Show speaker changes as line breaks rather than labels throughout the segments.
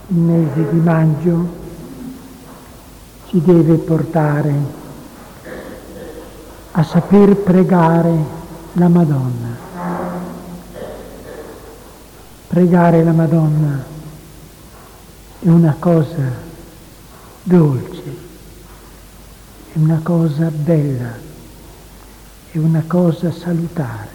il mese di maggio ci deve portare a saper pregare la Madonna. Pregare la Madonna è una cosa dolce, è una cosa bella, è una cosa salutare.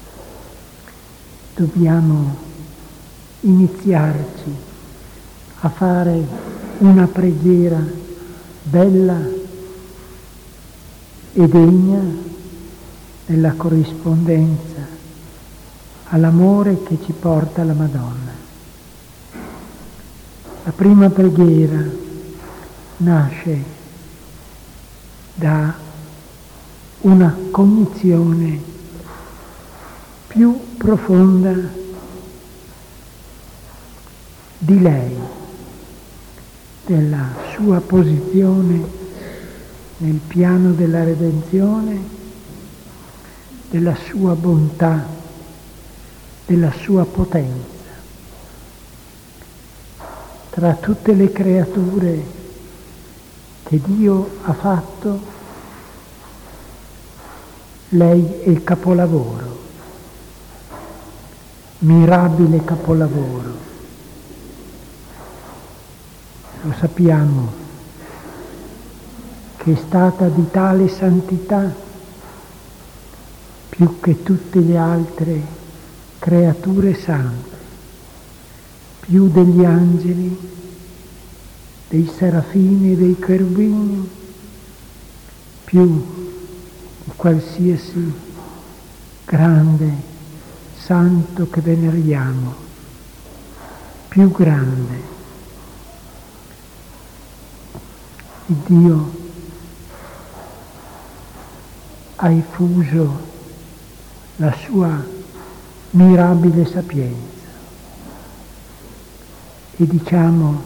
Dobbiamo iniziarci a fare una preghiera bella e degna della corrispondenza all'amore che ci porta la Madonna. La prima preghiera nasce da una cognizione più profonda di lei, della sua posizione nel piano della redenzione, della sua bontà, della sua potenza. Tra tutte le creature che Dio ha fatto, lei è il capolavoro, mirabile capolavoro. Lo sappiamo che è stata di tale santità più che tutte le altre creature sante, più degli angeli, dei serafini e dei cherubini, più di qualsiasi grande santo che veneriamo, più grande. Dio ha effuso la sua mirabile sapienza e diciamo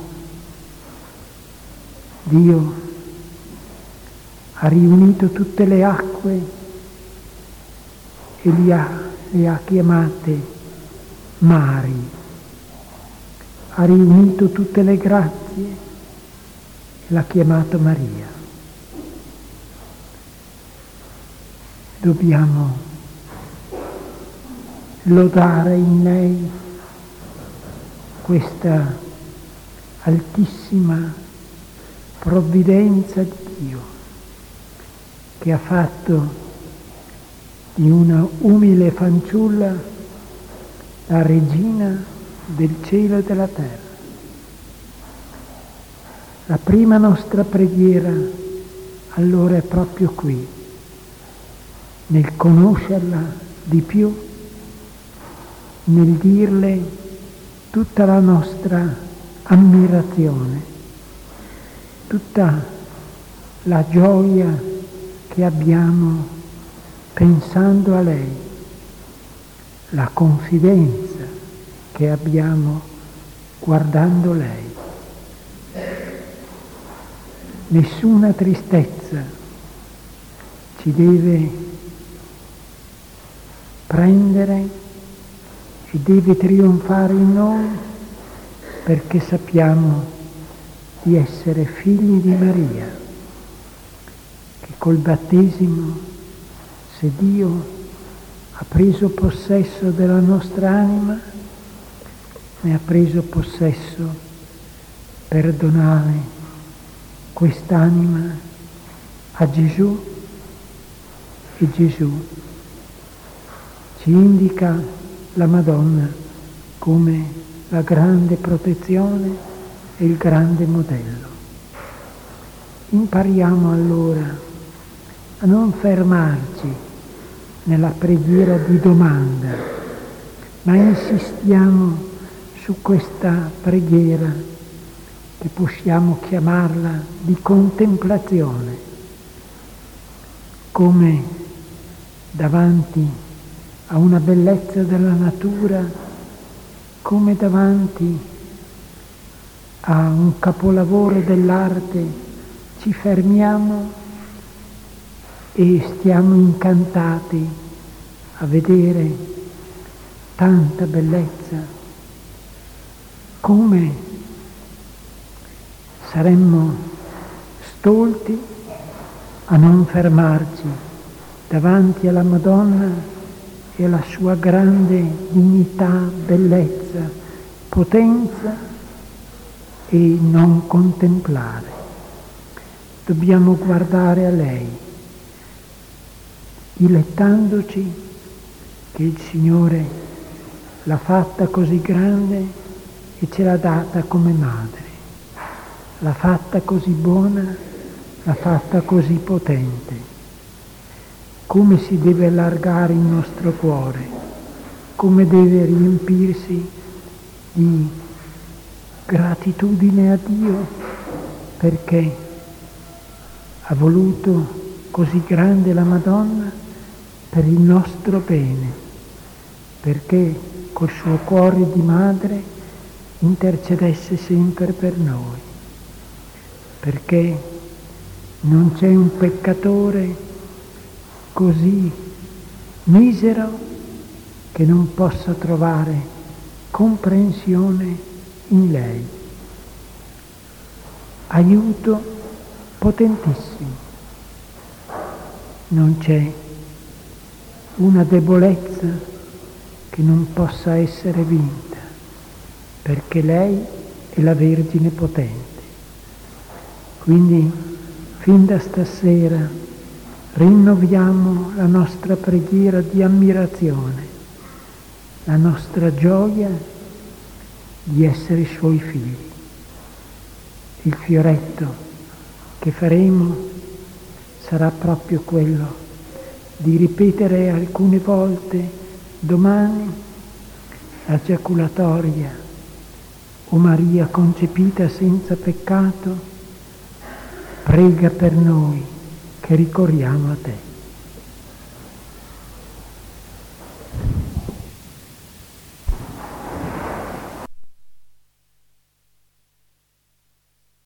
Dio ha riunito tutte le acque e le ha chiamate mari, ha riunito tutte le grazie, l'ha chiamato Maria. Dobbiamo lodare in lei questa altissima provvidenza di Dio che ha fatto di una umile fanciulla la regina del cielo e della terra. La prima nostra preghiera allora è proprio qui, nel conoscerla di più, nel dirle tutta la nostra ammirazione, tutta la gioia che abbiamo pensando a lei, la confidenza che abbiamo guardando lei. Nessuna tristezza ci deve prendere e deve trionfare in noi perché sappiamo di essere figli di Maria, che col battesimo, se Dio ha preso possesso della nostra anima, ne ha preso possesso per donare quest'anima a Gesù e Gesù ci indica la Madonna come la grande protezione e il grande modello. Impariamo allora a non fermarci nella preghiera di domanda, ma insistiamo su questa preghiera che possiamo chiamarla di contemplazione, come davanti a una bellezza della natura, come davanti a un capolavoro dell'arte ci fermiamo e stiamo incantati a vedere tanta bellezza, come saremmo stolti a non fermarci davanti alla Madonna e alla sua grande dignità, bellezza, potenza e non contemplare. Dobbiamo guardare a lei, dilettandoci che il Signore l'ha fatta così grande e ce l'ha data come madre, l'ha fatta così buona, l'ha fatta così potente. Come si deve allargare il nostro cuore, come deve riempirsi di gratitudine a Dio perché ha voluto così grande la Madonna per il nostro bene, perché col suo cuore di madre intercedesse sempre per noi, perché non c'è un peccatore così misero che non possa trovare comprensione in lei. Aiuto potentissimo. Non c'è una debolezza che non possa essere vinta, perché lei è la Vergine potente. Quindi, fin da stasera, rinnoviamo la nostra preghiera di ammirazione, la nostra gioia di essere suoi figli. Il fioretto che faremo sarà proprio quello di ripetere alcune volte domani la giaculatoria: O Maria concepita senza peccato, prega per noi che ricorriamo a te.